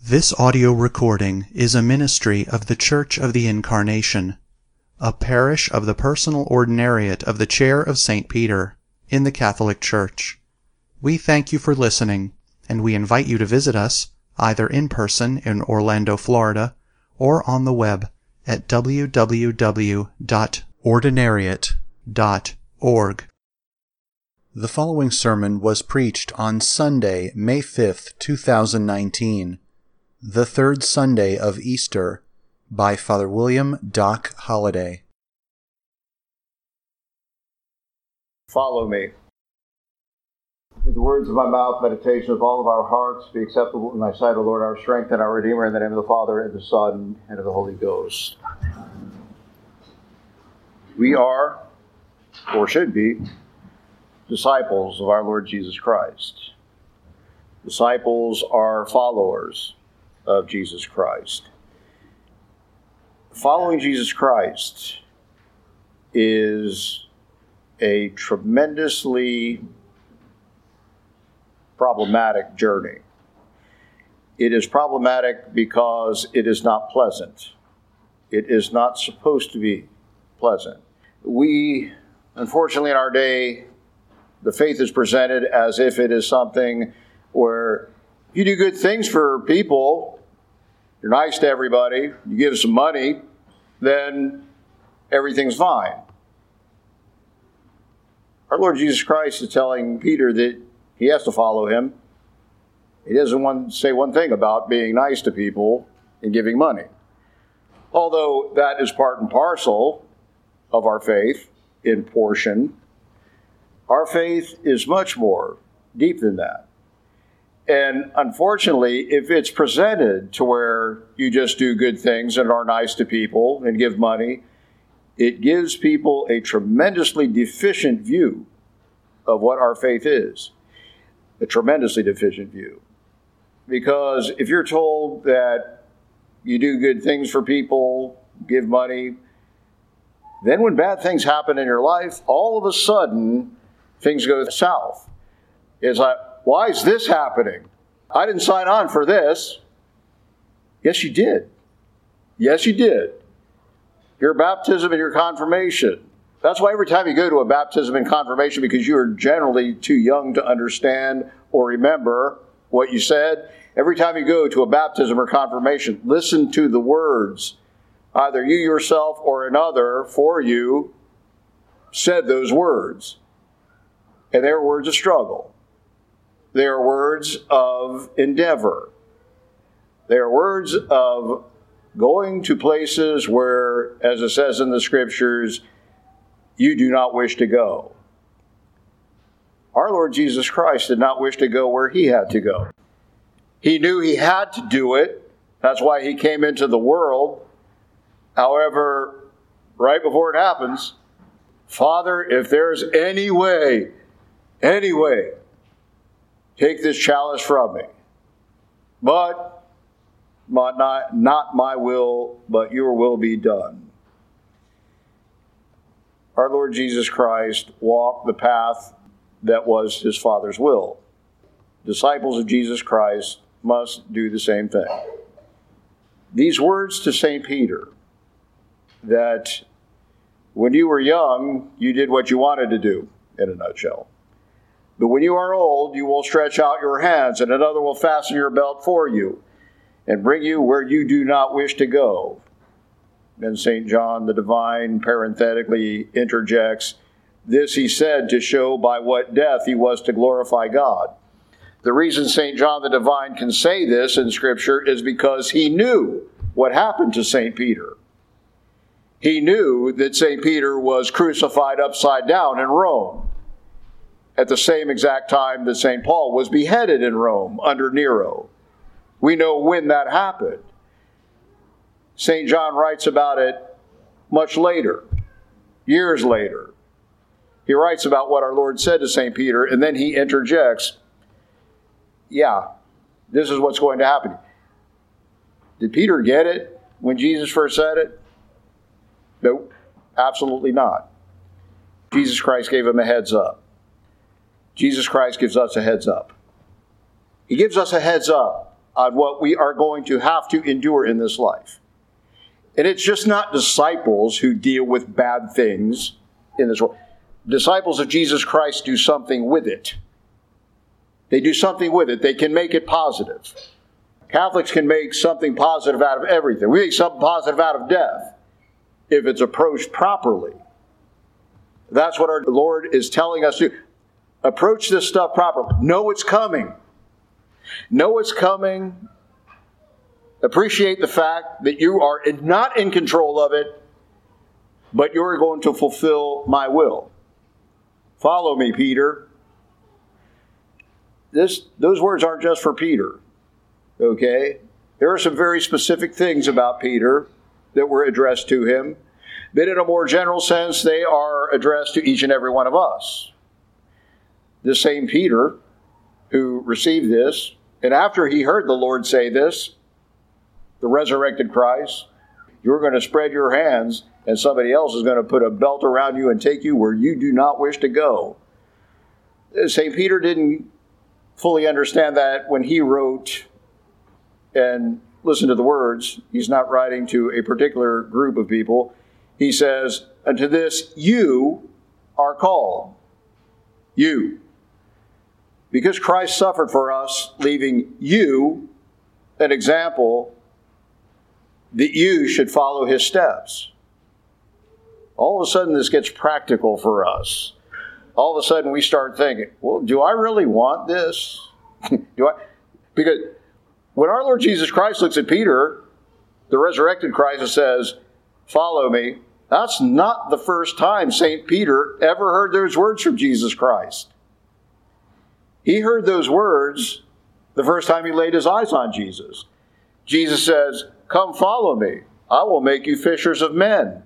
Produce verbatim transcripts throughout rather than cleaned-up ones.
This audio recording is a ministry of the Church of the Incarnation, a parish of the Personal Ordinariate of the Chair of Saint Peter, in the Catholic Church. We thank you for listening, and we invite you to visit us, either in person in Orlando, Florida, or on the web at w w w dot ordinariate dot org. The following sermon was preached on Sunday, May fifth, two thousand nineteen, the third Sunday of Easter, by Father William Doc Holliday. Follow me. May the words of my mouth, meditation of all of our hearts be acceptable in thy sight, O Lord, our strength and our Redeemer, in the name of the Father, and the Son, and of the Holy Ghost. We are, or should be, disciples of our Lord Jesus Christ. Disciples are followers of Jesus Christ. Following Jesus Christ is a tremendously problematic journey. It is problematic because it is not pleasant. It is not supposed to be pleasant. We, unfortunately, in our day, the faith is presented as if it is something where you do good things for people, you're nice to everybody, you give some money, then everything's fine. Our Lord Jesus Christ is telling Peter that he has to follow him. He doesn't want to say one thing about being nice to people and giving money. Although that is part and parcel of our faith in portion, our faith is much more deep than that. And unfortunately, if it's presented to where you just do good things and are nice to people and give money, it gives people a tremendously deficient view of what our faith is. A tremendously deficient view. Because if you're told that you do good things for people, give money, then when bad things happen in your life, all of a sudden, things go south. It's like, why is this happening? I didn't sign on for this. Yes, you did. Yes, you did. Your baptism and your confirmation. That's why every time you go to a baptism and confirmation, because you are generally too young to understand or remember what you said, every time you go to a baptism or confirmation, listen to the words. Either you yourself or another for you said those words. And they are words of struggle. They are words of endeavor. They are words of going to places where, as it says in the Scriptures, you do not wish to go. Our Lord Jesus Christ did not wish to go where he had to go. He knew he had to do it. That's why he came into the world. However, right before it happens, Father, if there's any way, any way, take this chalice from me. But not, not my will, but your will be done. Our Lord Jesus Christ walked the path that was his Father's will. Disciples of Jesus Christ must do the same thing. These words to Saint Peter, that when you were young, you did what you wanted to do, in a nutshell. But when you are old, you will stretch out your hands, and another will fasten your belt for you, and bring you where you do not wish to go. And Saint John the Divine parenthetically interjects, this he said to show by what death he was to glorify God. The reason Saint John the Divine can say this in Scripture is because he knew what happened to Saint Peter. He knew that Saint Peter was crucified upside down in Rome at the same exact time that Saint Paul was beheaded in Rome under Nero. We know when that happened. Saint John writes about it much later, years later. He writes about what our Lord said to Saint Peter, and then he interjects, yeah, this is what's going to happen. Did Peter get it when Jesus first said it? No, absolutely not. Jesus Christ gave him a heads up. Jesus Christ gives us a heads up. He gives us a heads up on what we are going to have to endure in this life. And it's just not disciples who deal with bad things in this world. Disciples of Jesus Christ do something with it. They do something with it. They can make it positive. Catholics can make something positive out of everything. We make something positive out of death if it's approached properly. That's what our Lord is telling us to do. Approach this stuff properly. Know it's coming. Know it's coming. Appreciate the fact that you are not in control of it, but you're going to fulfill my will. Follow me, Peter. This, those words aren't just for Peter, okay? There are some very specific things about Peter that were addressed to him, but in a more general sense, they are addressed to each and every one of us. This same Peter who received this, and after he heard the Lord say this, the resurrected Christ, you're going to spread your hands and somebody else is going to put a belt around you and take you where you do not wish to go. Saint Peter didn't fully understand that when he wrote, and listen to the words, he's not writing to a particular group of people. He says, unto this you are called. You. Because Christ suffered for us, leaving you an example that you should follow his steps. All of a sudden this gets practical for us. All of a sudden we start thinking, well, do I really want this? do I? Because when our Lord Jesus Christ looks at Peter, the resurrected Christ, and says, follow me, that's not the first time Saint Peter ever heard those words from Jesus Christ. He heard those words the first time he laid his eyes on Jesus. Jesus says, come follow me. I will make you fishers of men.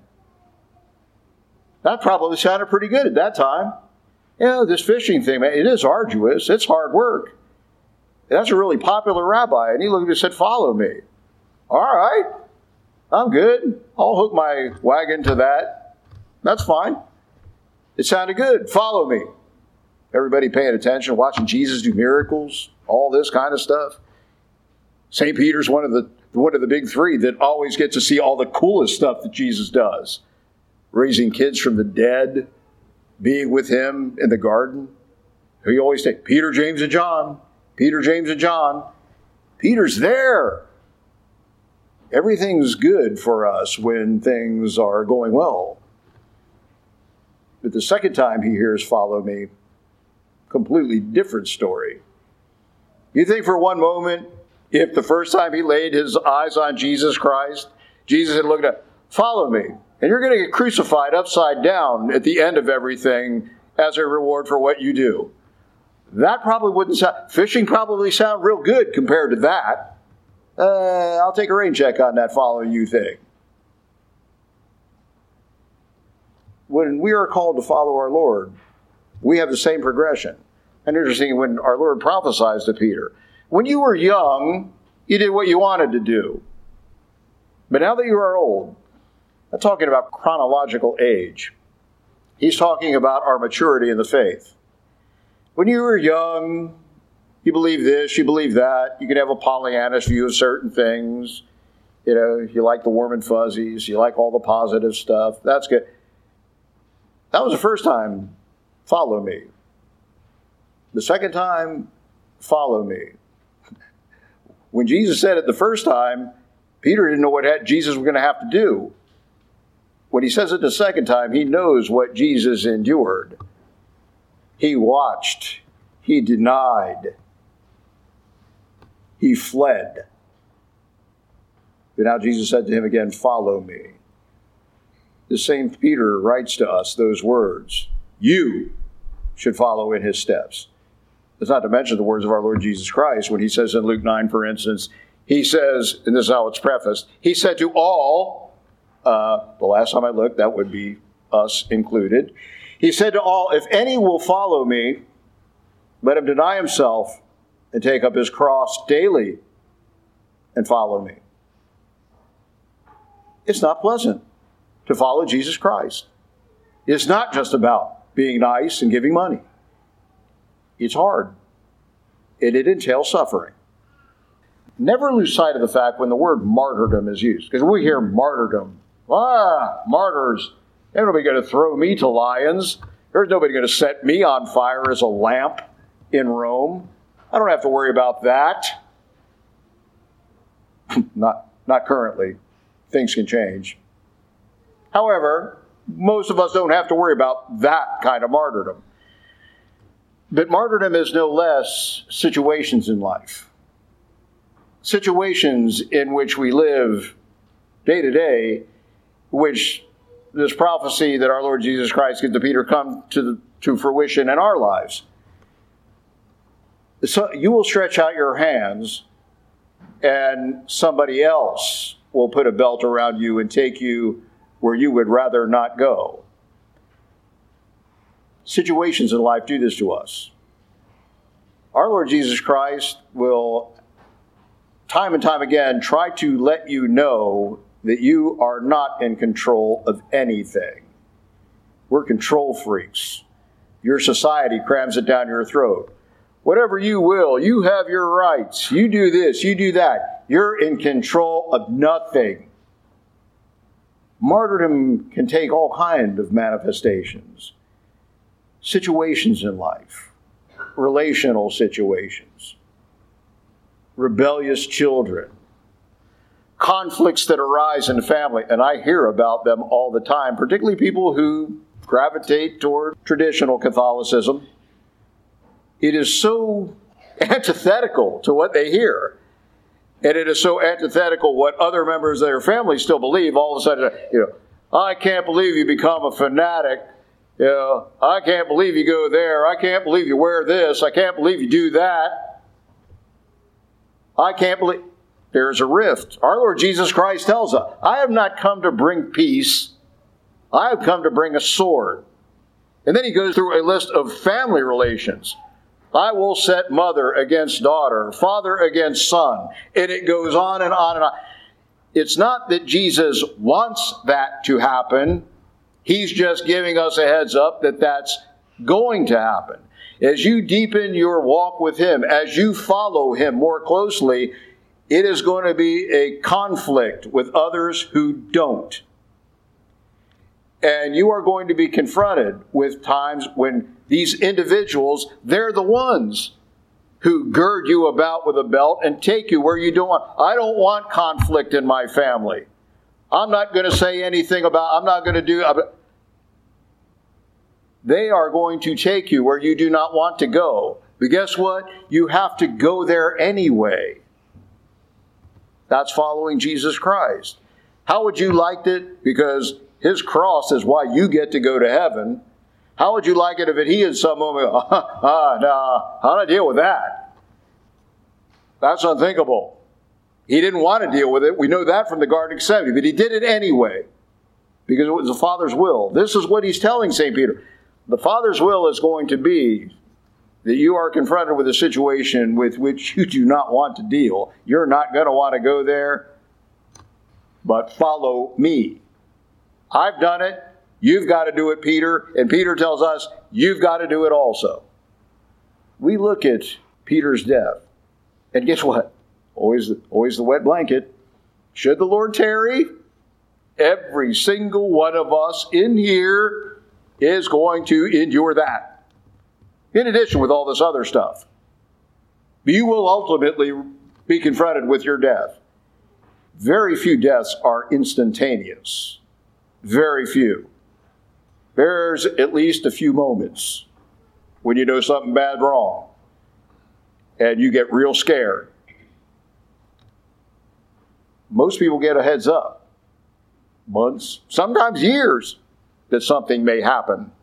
That probably sounded pretty good at that time. You know, this fishing thing, man, it is arduous. It's hard work. That's a really popular rabbi. And he looked at me and said, follow me. All right. I'm good. I'll hook my wagon to that. That's fine. It sounded good. Follow me. Everybody paying attention, watching Jesus do miracles, all this kind of stuff. Saint Peter's one of the one of the big three that always get to see all the coolest stuff that Jesus does. Raising kids from the dead, being with him in the garden. He always take Peter, James, and John. Peter, James, and John. Peter's there. Everything's good for us when things are going well. But the second time he hears, follow me, completely different story. You think for one moment, if the first time he laid his eyes on Jesus Christ, Jesus had looked at, follow me, and you're going to get crucified upside down at the end of everything as a reward for what you do. That probably wouldn't sound, fishing probably sound real good compared to that. Uh, I'll take a rain check on that follow you thing. When we are called to follow our Lord, we have the same progression. And interesting, when our Lord prophesies to Peter, when you were young, you did what you wanted to do. But now that you are old, I'm talking about chronological age. He's talking about our maturity in the faith. When you were young, you believe this, you believe that. You can have a Pollyannish view of certain things. You know, you like the warm and fuzzies. You like all the positive stuff. That's good. That was the first time, follow me. The second time, follow me. When Jesus said it the first time, Peter didn't know what Jesus was going to have to do. When he says it the second time, he knows what Jesus endured. He watched. He denied. He fled. But now Jesus said to him again, follow me. The same Peter writes to us those words. You should follow in his steps. It's not to mention the words of our Lord Jesus Christ when he says in Luke nine, for instance, he says, and this is how it's prefaced, he said to all, uh, the last time I looked, that would be us included, he said to all, if any will follow me, let him deny himself and take up his cross daily and follow me. It's not pleasant to follow Jesus Christ. It's not just about being nice and giving money. It's hard. And it entails suffering. never lose sight of the fact when the word martyrdom is used. Because when we hear martyrdom, ah, martyrs, there's nobody going to throw me to lions. There's nobody going to set me on fire as a lamp in Rome. I don't have to worry about that. not, not currently. Things can change. However, most of us don't have to worry about that kind of martyrdom. But martyrdom is no less situations in life. Situations in which we live day to day, which this prophecy that our Lord Jesus Christ gives to Peter come to, the, to fruition in our lives. So you will stretch out your hands and somebody else will put a belt around you and take you where you would rather not go. Situations in life do this to us. Our Lord Jesus Christ will, time and time again, try to let you know that you are not in control of anything. We're control freaks. Your society crams it down your throat. Whatever you will, you have your rights. You do this, you do that. You're in control of nothing. Martyrdom can take all kinds of manifestations. Situations in life, relational situations, rebellious children, conflicts that arise in the family, and I hear about them all the time, particularly people who gravitate toward traditional Catholicism. It is so antithetical to what they hear. And it is so antithetical what other members of their family still believe. All of a sudden, you know, I can't believe you become a fanatic. You know, I can't believe you go there. I can't believe you wear this. I can't believe you do that. I can't believe... There's a rift. Our Lord Jesus Christ tells us, I have not come to bring peace. I have come to bring a sword. And then he goes through a list of family relations. I will set mother against daughter, father against son. And it goes on and on and on. It's not that Jesus wants that to happen. He's just giving us a heads up that that's going to happen. As you deepen your walk with Him, as you follow Him more closely, it is going to be a conflict with others who don't. And you are going to be confronted with times when these individuals, they're the ones who gird you about with a belt and take you where you don't want. I don't want conflict in my family. I'm not going to say anything about, I'm not going to do. They are going to take you where you do not want to go. But guess what? You have to go there anyway. That's following Jesus Christ. How would you like it? Because His cross is why you get to go to heaven. How would you like it if He in some moment, ah, ah, nah, how do I deal with that? That's unthinkable. He didn't want to deal with it. We know that from the Garden of Gethsemane, but He did it anyway because it was the Father's will. This is what He's telling Saint Peter. The Father's will is going to be that you are confronted with a situation with which you do not want to deal. You're not going to want to go there, but follow me. I've done it. You've got to do it, Peter. And Peter tells us, you've got to do it also. We look at Peter's death, and guess what? Always, always the wet blanket. Should the Lord tarry, every single one of us in here is going to endure that. In addition with all this other stuff. You will ultimately be confronted with your death. Very few deaths are instantaneous. Very few. There's at least a few moments when you know something bad wrong and you get real scared. Most people get a heads up. Months, sometimes years, that something may happen.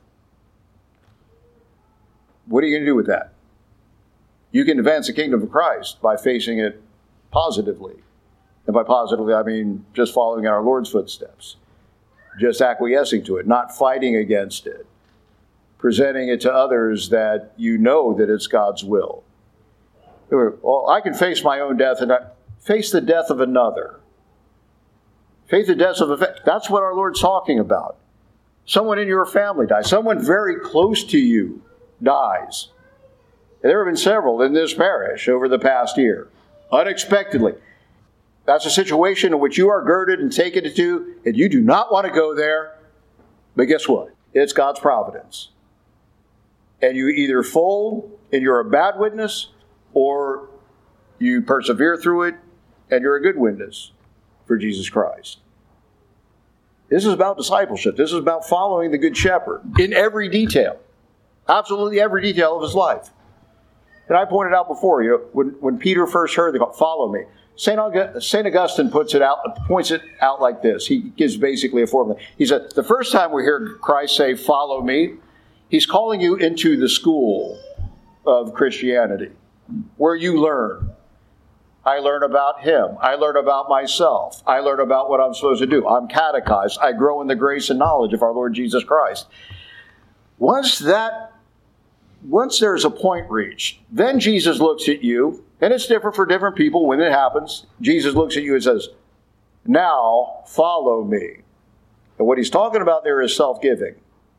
What are you going to do with that? You can advance the kingdom of Christ by facing it positively. And by positively, I mean just following in our Lord's footsteps. Just acquiescing to it, not fighting against it. Presenting it to others that you know that it's God's will. Well, I can face my own death and not face the death of another. Face the death of a... That's what our Lord's talking about. Someone in your family dies. Someone very close to you dies. There have been several in this parish over the past year. unexpectedly. That's a situation in which you are girded and taken into, and you do not want to go there. But guess what? It's God's providence. And you either fold and you're a bad witness, or you persevere through it and you're a good witness for Jesus Christ. This is about discipleship. This is about following the Good Shepherd in every detail. Absolutely every detail of his life. And I pointed out before, you know, when, when Peter first heard the call, follow me. Saint August, Saint Augustine puts it out, points it out like this. He gives basically a formula. He said, the first time we hear Christ say, follow me, he's calling you into the school of Christianity, where you learn. I learn about him. I learn about myself. I learn about what I'm supposed to do. I'm catechized. I grow in the grace and knowledge of our Lord Jesus Christ. Once that, once there's a point reached, then Jesus looks at you, and it's different for different people when it happens. Jesus looks at you and says, now follow me. And what he's talking about there is self-giving.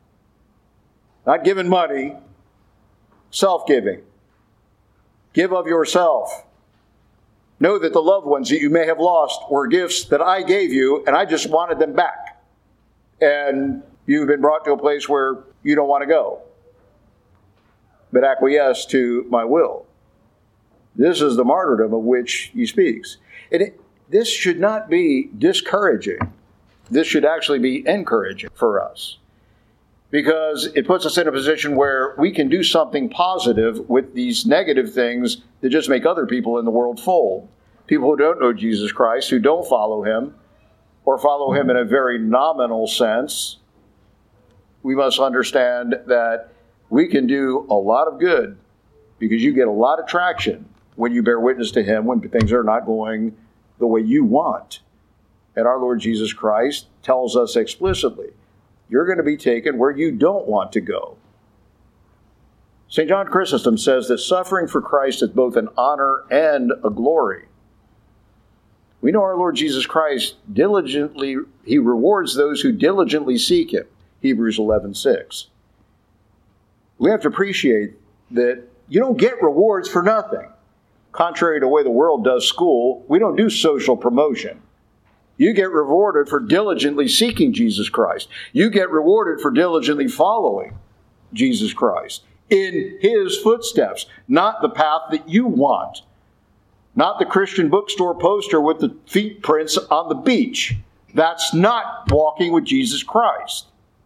Not giving money, self-giving. Give of yourself. Know that the loved ones that you may have lost were gifts that I gave you, and I just wanted them back. And you've been brought to a place where you don't want to go, but acquiesce to my will. This is the martyrdom of which he speaks. And it, this should not be discouraging. This should actually be encouraging for us, because it puts us in a position where we can do something positive with these negative things that just make other people in the world fold. People who don't know Jesus Christ, who don't follow him, or follow him in a very nominal sense. We must understand that we can do a lot of good, because you get a lot of traction when you bear witness to him when things are not going the way you want. And our Lord Jesus Christ tells us explicitly, you're going to be taken where you don't want to go. Saint John Chrysostom says that suffering for Christ is both an honor and a glory. We know our Lord Jesus Christ diligently, he rewards those who diligently seek him. Hebrews eleven six. We have to appreciate that you don't get rewards for nothing. Contrary to the way the world does school, we don't do social promotion. You get rewarded for diligently seeking Jesus Christ. You get rewarded for diligently following Jesus Christ in his footsteps, not the path that you want. Not the Christian bookstore poster with the feet prints on the beach. That's not walking with Jesus Christ.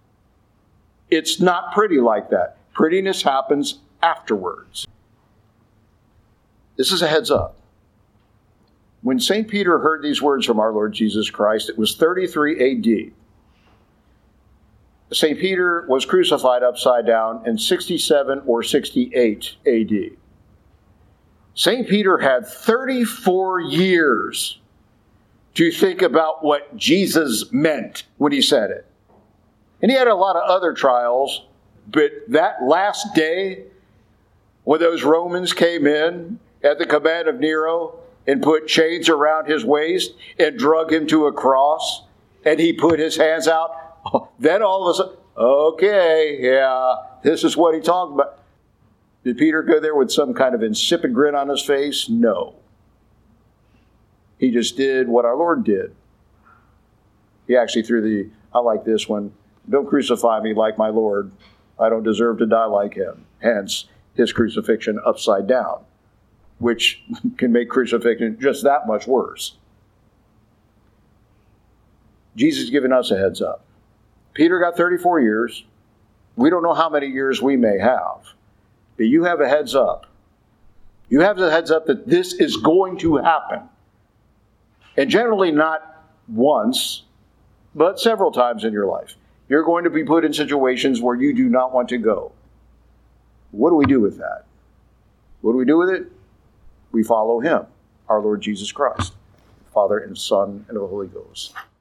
It's not pretty like that. Prettiness happens afterwards. This is a heads up. When Saint Peter heard these words from our Lord Jesus Christ, it was thirty-three A D. Saint Peter was crucified upside down in sixty-seven or sixty-eight A D. Saint Peter had thirty-four years to think about what Jesus meant when he said it. And he had a lot of other trials, but that last day when those Romans came in at the command of Nero and put chains around his waist and drug him to a cross, and he put his hands out, then all of a sudden, okay, yeah, this is what he talked about. Did Peter go there with some kind of insipid grin on his face? No. He just did what our Lord did. He actually threw the, I like this one, don't crucify me like my Lord. I don't deserve to die like him. Hence, his crucifixion upside down, which can make crucifixion just that much worse. Jesus is giving us a heads up. Peter got thirty-four years. We don't know how many years we may have. But you have a heads up. You have the heads up that this is going to happen. And generally not once, but several times in your life. You're going to be put in situations where you do not want to go. What do we do with that? What do we do with it? We follow him, our Lord Jesus Christ, Father and Son and the Holy Ghost.